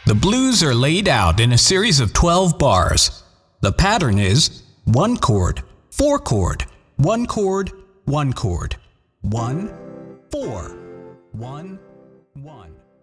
The blues are laid out in a series of 12 bars. The pattern is 1 chord, 4 chord, 1 chord, 1 chord, 1, 4, 1, 1.